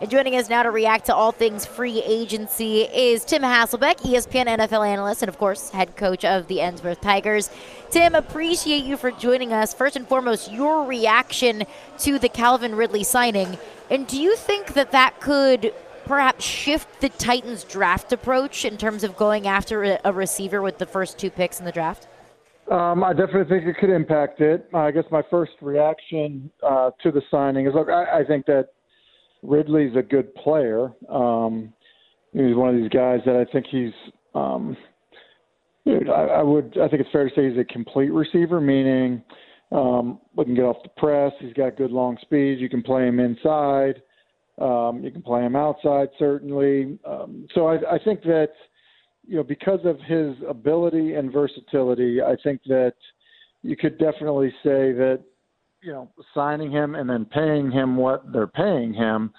And joining us now to react to all things free agency is Tim Hasselbeck, ESPN NFL analyst and, of course, head coach of the Ensworth Tigers. Tim, appreciate you for joining us. First and foremost, your reaction to the Calvin Ridley signing. And do you think that that could perhaps shift the Titans' draft approach in terms of going after a receiver with the first 2 picks in the draft? I definitely think it could impact it. I guess my first reaction to the signing is, look, I think that Ridley's a good player. He's one of these guys that I think he's I think it's fair to say he's a complete receiver, meaning we can get off the press. He's got good long speed. You can play him inside. You can play him outside, certainly. So I think that, because of his ability and versatility, I think that you could definitely say that, signing him and then paying him what they're paying him,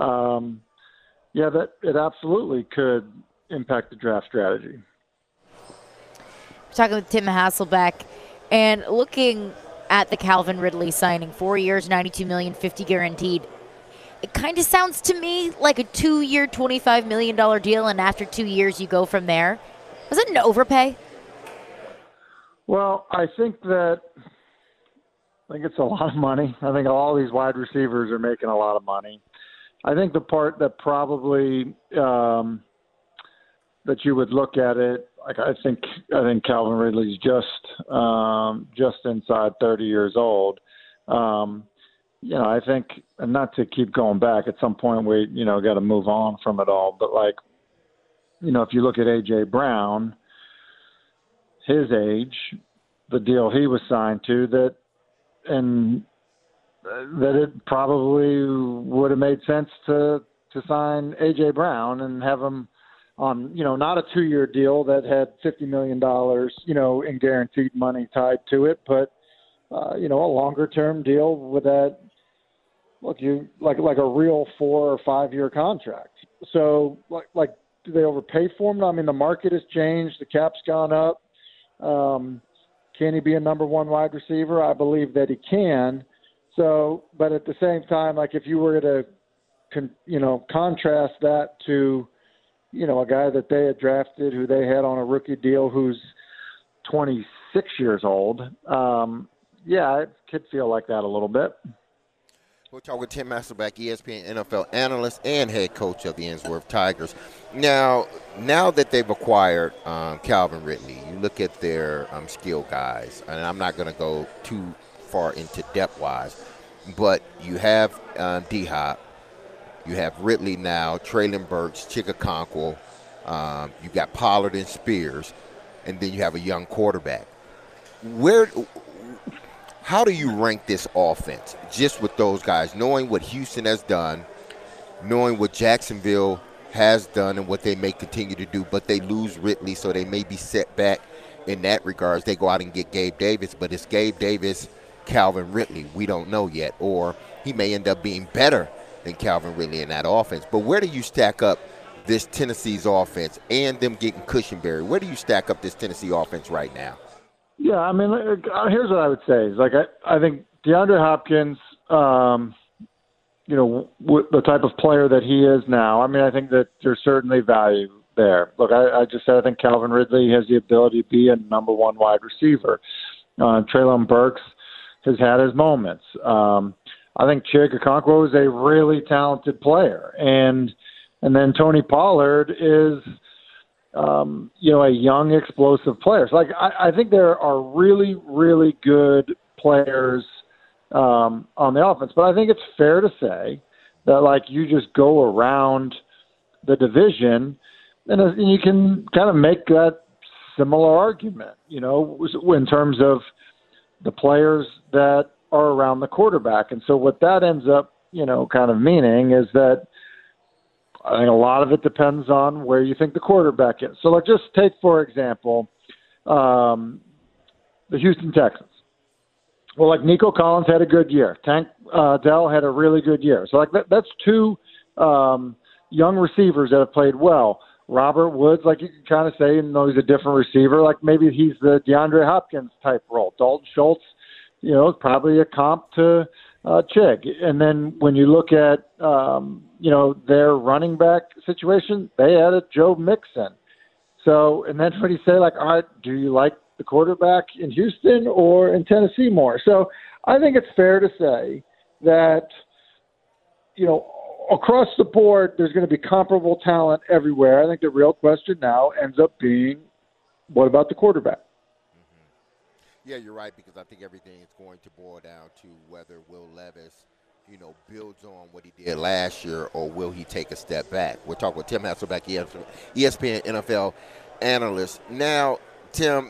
that it absolutely could impact the draft strategy. We're talking with Tim Hasselbeck and looking at the Calvin Ridley signing, 4 years, $92 million, $50 guaranteed. It kind of sounds to me like a 2-year, $25 million deal, and after 2 years you go from there. Was it an overpay? Well, I think it's a lot of money. I think all these wide receivers are making a lot of money. I think the part that probably that you would look at it, like I think Calvin Ridley's just inside 30 years old. I think, and not to keep going back, at some point we, got to move on from it all. But if you look at A.J. Brown, his age, the deal he was signed to, that it probably would have made sense to sign A.J. Brown and have him on, not a 2-year deal that had $50 million, in guaranteed money tied to it, but, a longer-term deal with that. Look, like a real 4 or 5 year contract. So, do they overpay for him? I mean, the market has changed. The cap's gone up. Can he be a number 1 wide receiver? I believe that he can. So, but at the same time, if you were to, contrast that to, a guy that they had drafted who they had on a rookie deal who's 26 years old, it could feel like that a little bit. We'll talk with Tim Hasselbeck, ESPN NFL analyst and head coach of the Ensworth Tigers. Now that they've acquired Calvin Ridley, you look at their skill guys, and I'm not going to go too far into depth-wise, but you have D-Hop, you have Ridley now, Treylon Burks, Chig Okonkwo, you got Pollard and Spears, and then you have a young quarterback. How do you rank this offense just with those guys, knowing what Houston has done, knowing what Jacksonville has done and what they may continue to do, but they lose Ridley, so they may be set back in that regards. They go out and get Gabe Davis, but it's Gabe Davis, Calvin Ridley. We don't know yet, or he may end up being better than Calvin Ridley in that offense. But where do you stack up this Tennessee's offense and them getting Cushenberry? Where do you stack up this Tennessee offense right now? Yeah, I mean, here's what I would say. Is I think DeAndre Hopkins, the type of player that he is now, I mean, I think that there's certainly value there. Look, I just said I think Calvin Ridley has the ability to be a number 1 wide receiver. Treylon Burks has had his moments. I think Chig Okonkwo is a really talented player. And then Tony Pollard is – a young, explosive player. So, I think there are really, really good players on the offense. But I think it's fair to say that, you just go around the division and you can kind of make that similar argument, in terms of the players that are around the quarterback. And so what that ends up, kind of meaning is that I think a lot of it depends on where you think the quarterback is. So just take, for example, the Houston Texans. Well, Nico Collins had a good year. Tank Dell had a really good year. So that's 2 young receivers that have played well. Robert Woods, you can kind of say, he's a different receiver. Maybe he's the DeAndre Hopkins type role. Dalton Schultz, probably a comp to Chig. And then when you look at, their running back situation, they added Joe Mixon. So, and then when you say, like, all right, do you like the quarterback in Houston or in Tennessee more? So I think it's fair to say that, across the board, there's going to be comparable talent everywhere. I think the real question now ends up being, what about the quarterback? Yeah, you're right, because I think everything is going to boil down to whether Will Levis, builds on what he did last year, or will he take a step back. We're talking with Tim Hasselbeck, ESPN NFL analyst. Now, Tim,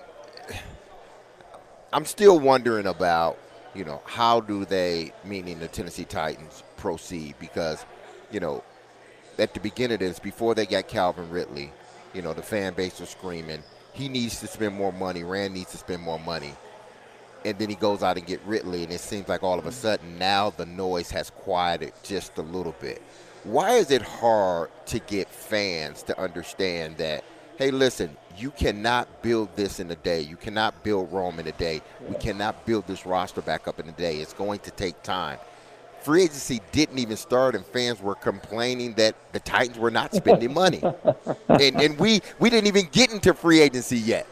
I'm still wondering about, how do they, meaning the Tennessee Titans, proceed? Because, at the beginning of this, before they got Calvin Ridley, the fan base was screaming, he needs to spend more money, Rand needs to spend more money. And then he goes out and get Ridley, and it seems like all of a sudden now the noise has quieted just a little bit. Why is it hard to get fans to understand that, hey, listen, you cannot build this in a day. You cannot build Rome in a day. We cannot build this roster back up in a day. It's going to take time. Free agency didn't even start, and fans were complaining that the Titans were not spending money. and we didn't even get into free agency yet.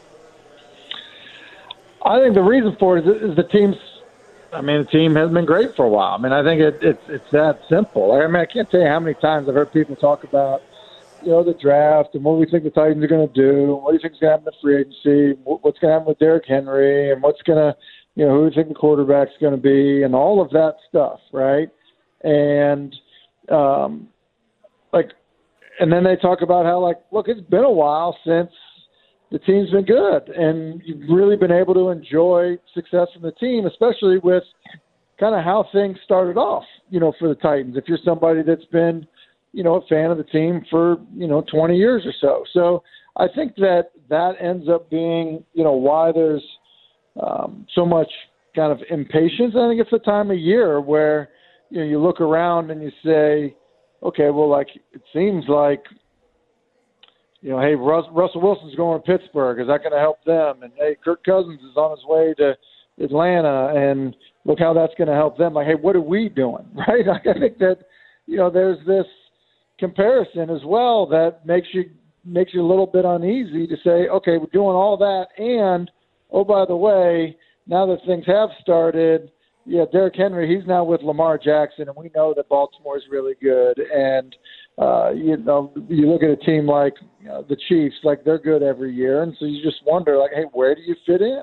I think the reason for it is the team has been great for a while. I think it's that simple. I can't tell you how many times I've heard people talk about, the draft and what we think the Titans are going to do, what do you think is going to happen in free agency, what's going to happen with Derrick Henry, and what's going to, who do you think the quarterback's going to be, and all of that stuff, right? And and then they talk about how, look, it's been a while since the team's been good, and you've really been able to enjoy success from the team, especially with kind of how things started off, for the Titans. If you're somebody that's been, a fan of the team for, 20 years or so. So I think that ends up being, why there's so much kind of impatience. I think it's the time of year where, you look around and you say, okay, well, it seems like, hey, Russell Wilson's going to Pittsburgh. Is that going to help them? And, hey, Kirk Cousins is on his way to Atlanta, and look how that's going to help them. Hey, what are we doing, right? I think that, there's this comparison as well that makes you a little bit uneasy to say, okay, we're doing all that, and, oh, by the way, now that things have started, Derrick Henry, he's now with Lamar Jackson, and we know that Baltimore's really good. And, you look at a team like the Chiefs, they're good every year. And so you just wonder, hey, where do you fit in?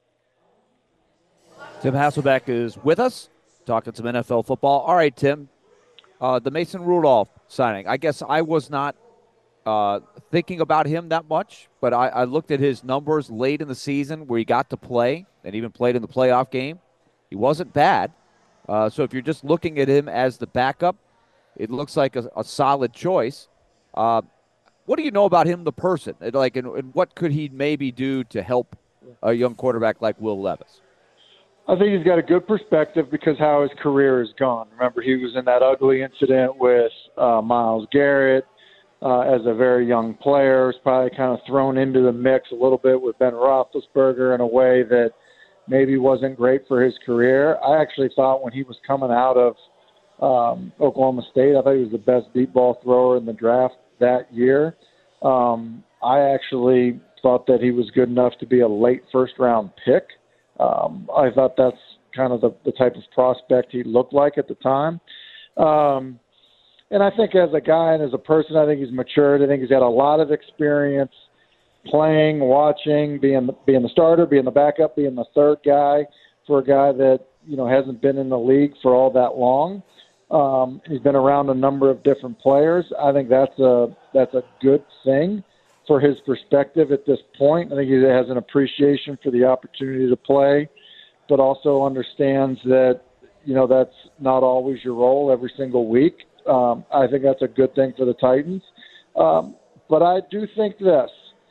Tim Hasselbeck is with us, talking some NFL football. All right, Tim, the Mason Rudolph signing. I guess I was not thinking about him that much, but I looked at his numbers late in the season where he got to play and even played in the playoff game. He wasn't bad. So if you're just looking at him as the backup, it looks like a solid choice. What do you know about him, the person? And what could he maybe do to help a young quarterback like Will Levis? I think he's got a good perspective because how his career has gone. Remember, he was in that ugly incident with Myles Garrett as a very young player. Was probably kind of thrown into the mix a little bit with Ben Roethlisberger in a way that maybe wasn't great for his career. I actually thought when he was coming out of Oklahoma State, I thought he was the best deep ball thrower in the draft that year. I actually thought that he was good enough to be a late first-round pick. I thought that's kind of the type of prospect he looked like at the time. And I think as a guy and as a person, I think he's matured. I think he's got a lot of experience playing, watching, being the starter, being the backup, being the third guy for a guy that, hasn't been in the league for all that long. He's been around a number of different players. I think that's a good thing for his perspective at this point. I think he has an appreciation for the opportunity to play, but also understands that, that's not always your role every single week. I think that's a good thing for the Titans. But I do think this.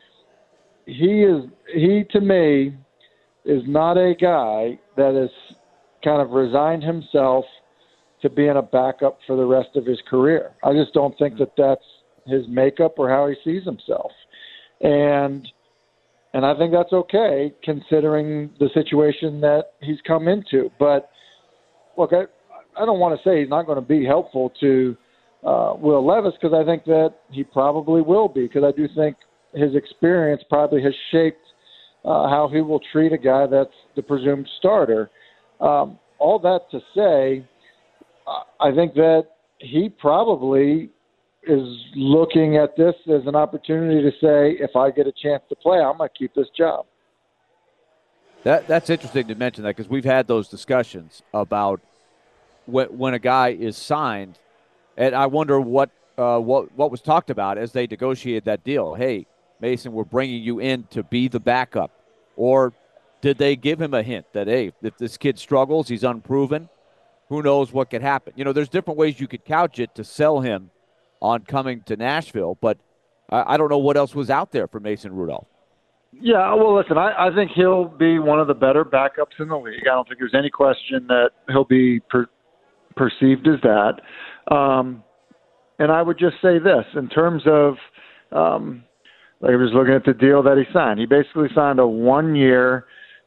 He to me is not a guy that has kind of resigned himself to being a backup for the rest of his career. I just don't think that that's his makeup or how he sees himself. And I think that's okay considering the situation that he's come into. But look, I don't want to say he's not going to be helpful to Will Levis, because I think that he probably will be, because I do think his experience probably has shaped how he will treat a guy that's the presumed starter. All that to say, I think that he probably is looking at this as an opportunity to say, if I get a chance to play, I'm going to keep this job. That's interesting to mention that, because we've had those discussions about when a guy is signed, and I wonder what was talked about as they negotiated that deal. Hey, Mason, we're bringing you in to be the backup. Or did they give him a hint that, hey, if this kid struggles, he's unproven, who knows what could happen? There's different ways you could couch it to sell him on coming to Nashville, but I don't know what else was out there for Mason Rudolph. Yeah, well, listen, I think he'll be one of the better backups in the league. I don't think there's any question that he'll be perceived as that. And I would just say this, in terms of, like I was looking at the deal that he signed. He basically signed a 1-year,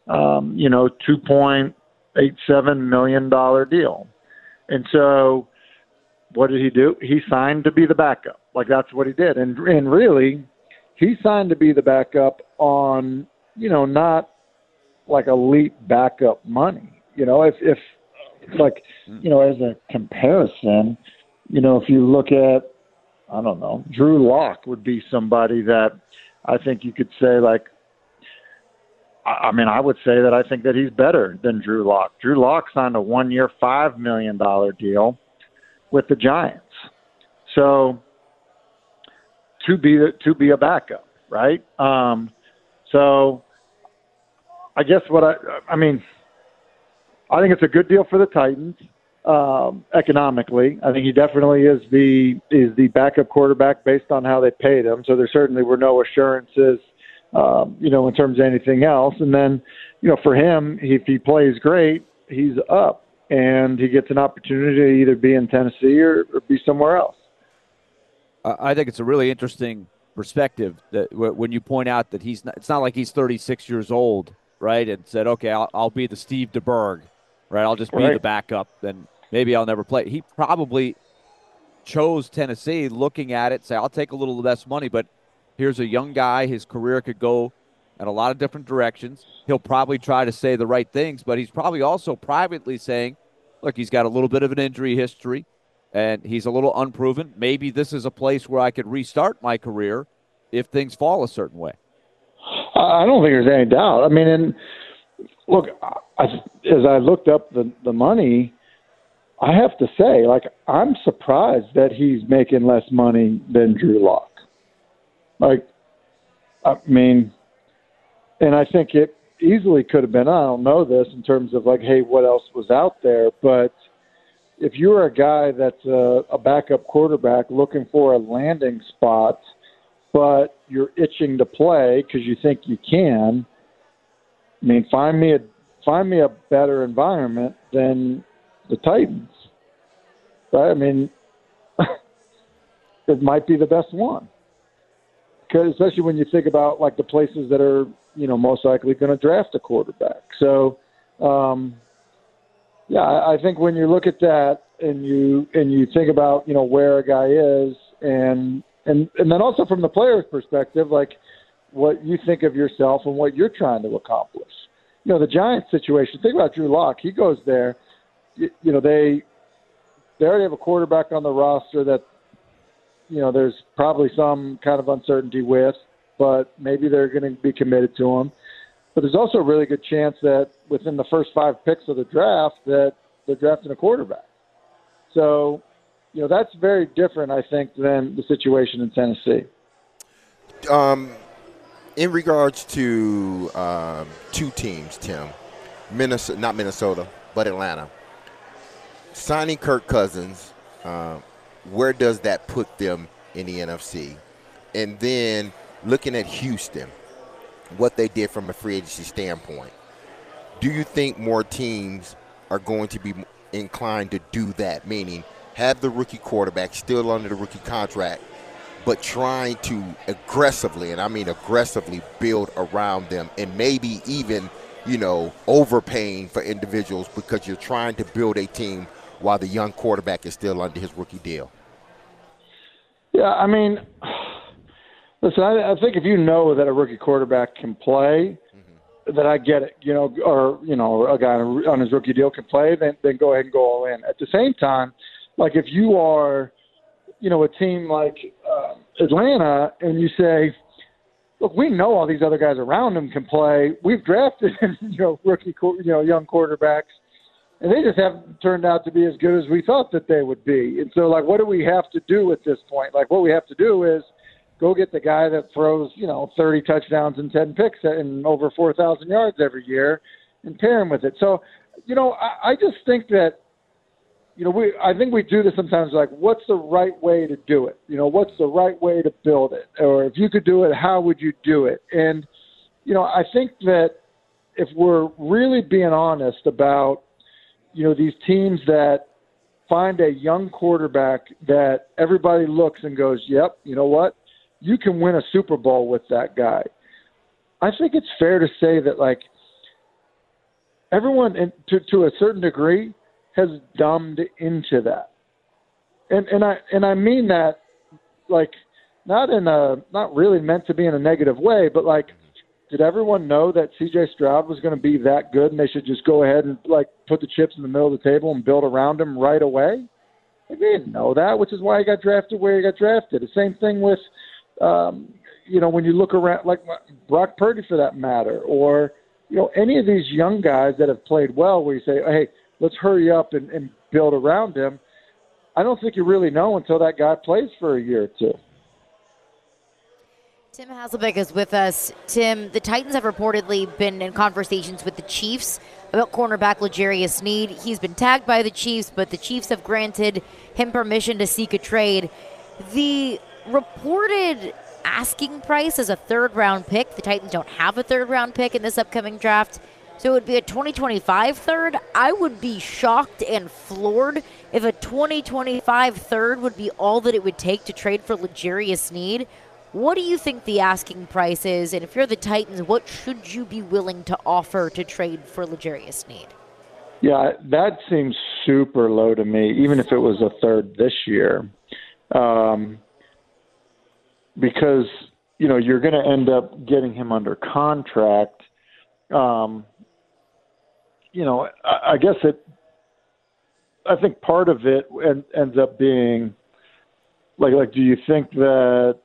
$2.87 million deal. And so what did he do? He signed to be the backup. Like, that's what he did. And really, he signed to be the backup on, not like elite backup money. If like, as a comparison, if you look at, I don't know, Drew Lock would be somebody that I think you could say, like, I would say that I think that he's better than Drew Lock. Drew Lock signed a 1-year, $5 million deal with the Giants. So to be a backup, right? So I guess I think it's a good deal for the Titans. Economically, I think he definitely is the backup quarterback based on how they paid him. So there certainly were no assurances, in terms of anything else. And then, for him, if he plays great, he's up and he gets an opportunity to either be in Tennessee or be somewhere else. I think it's a really interesting perspective that when you point out that it's not like he's 36 years old, right? And said, okay, I'll be the Steve DeBerg, right? I'll just be the backup, and maybe I'll never play. He probably chose Tennessee looking at it, say, I'll take a little less money, but here's a young guy. His career could go in a lot of different directions. He'll probably try to say the right things, but he's probably also privately saying, look, he's got a little bit of an injury history, and he's a little unproven. Maybe this is a place where I could restart my career if things fall a certain way. I don't think there's any doubt. And look, as I looked up the money, I have to say, like, I'm surprised that he's making less money than Drew Lock. And I think it easily could have been, I don't know this in terms of like, hey, what else was out there? But if you're a guy that's a backup quarterback looking for a landing spot, but you're itching to play because you think you can, find me a better environment than the Titans, right? It might be the best one, because especially when you think about like the places that are most likely going to draft a quarterback. So, I think when you look at that and you think about where a guy is, and then also from the player's perspective, like what you think of yourself and what you're trying to accomplish. The Giants situation. Think about Drew Lock. He goes there. They already have a quarterback on the roster that there's probably some kind of uncertainty with, but maybe they're going to be committed to him. But there's also a really good chance that within the first 5 picks of the draft that they're drafting a quarterback. So, that's very different, I think, than the situation in Tennessee. In regards to 2 teams, Tim, not Minnesota, but Atlanta, signing Kirk Cousins, where does that put them in the NFC? And then looking at Houston, what they did from a free agency standpoint, do you think more teams are going to be inclined to do that, meaning have the rookie quarterback still under the rookie contract, but trying to aggressively, and I mean aggressively, build around them and maybe even overpaying for individuals because you're trying to build a team while the young quarterback is still under his rookie deal. Yeah, I mean, listen, I think if you know that a rookie quarterback can play, that I get it, or a guy on his rookie deal can play, then go ahead and go all in. At the same time, like if you are, a team like Atlanta, and you say, look, we know all these other guys around him can play. We've drafted, rookie, young quarterbacks, and they just haven't turned out to be as good as we thought that they would be. And so, like, what do we have to do at this point? Like, what we have to do is go get the guy that throws, 30 touchdowns and 10 picks and over 4,000 yards every year and pair him with it. So, I just think that, I think we do this sometimes, like, what's the right way to do it? What's the right way to build it? Or if you could do it, how would you do it? And, I think that if we're really being honest about, these teams that find a young quarterback that everybody looks and goes, yep, you know what? You can win a Super Bowl with that guy. I think it's fair to say that, like, everyone, to a certain degree, has dumbed into that, and I mean that, like, not really meant to be in a negative way, but like, did everyone know that C.J. Stroud was going to be that good, and they should just go ahead and like put the chips in the middle of the table and build around him right away? They didn't know that, which is why he got drafted where he got drafted. The same thing with, when you look around, like Brock Purdy for that matter, or any of these young guys that have played well, where you say, hey, let's hurry up and build around him. I don't think you really know until that guy plays for a year or two. Tim Hasselbeck is with us. Tim, the Titans have reportedly been in conversations with the Chiefs about cornerback L'Jarius Sneed. He's been tagged by the Chiefs, but the Chiefs have granted him permission to seek a trade. The reported asking price is a third-round pick. The Titans don't have a third-round pick in this upcoming draft, so it would be a 2025 third. I would be shocked and floored if a 2025 third would be all that it would take to trade for L'Jarius Sneed. What do you think the asking price is? And if you're the Titans, what should you be willing to offer to trade for L'Jarius Sneed? Yeah, that seems super low to me, even if it was a third this year. Because, you're going to end up getting him under contract. I think part of it ends up being like, do you think that,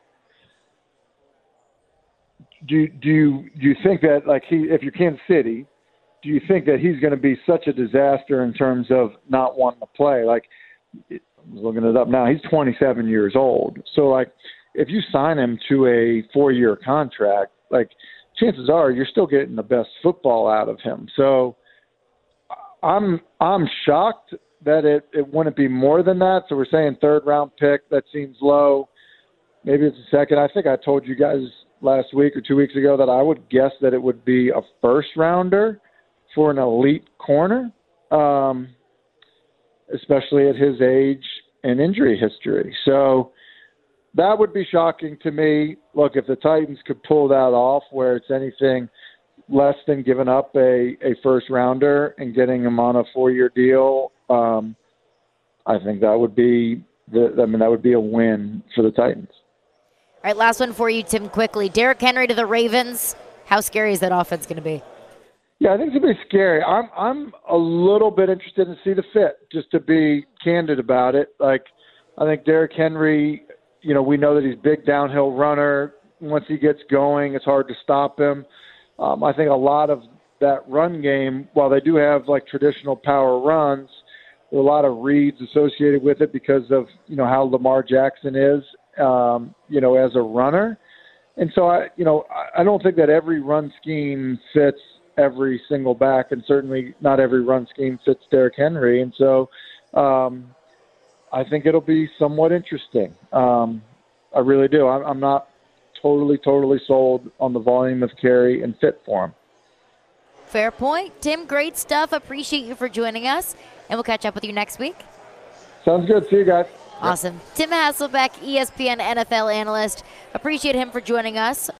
do you think that, like, if you're Kansas City, do you think that he's going to be such a disaster in terms of not wanting to play? Like, I'm looking it up now, he's 27 years old. So, like, if you sign him to a 4-year contract, like, chances are you're still getting the best football out of him. So I'm shocked that it wouldn't be more than that. So we're saying third-round pick. That seems low. Maybe it's a second. I think I told you guys last week or 2 weeks ago that I would guess that it would be a first-rounder for an elite corner, especially at his age and injury history. So that would be shocking to me. Look, if the Titans could pull that off where it's anything less than giving up a first-rounder and getting him on a 4-year deal, I think that would be that would be a win for the Titans. All right, last one for you, Tim, quickly. Derrick Henry to the Ravens. How scary is that offense going to be? Yeah, I think it's going to be scary. I'm a little bit interested to see the fit, just to be candid about it. Like, I think Derrick Henry, we know that he's a big downhill runner. Once he gets going, it's hard to stop him. I think a lot of that run game, while they do have, like, traditional power runs, there are a lot of reads associated with it because of, how Lamar Jackson is. As a runner. And so I don't think that every run scheme fits every single back, and certainly not every run scheme fits Derrick Henry. And so I think it'll be somewhat interesting. I really do. I'm not totally sold on the volume of carry and fit for him. Fair point. Tim, great stuff. Appreciate you for joining us, and we'll catch up with you next week. Sounds good. See you guys. Awesome. Tim Hasselbeck, ESPN NFL analyst. Appreciate him for joining us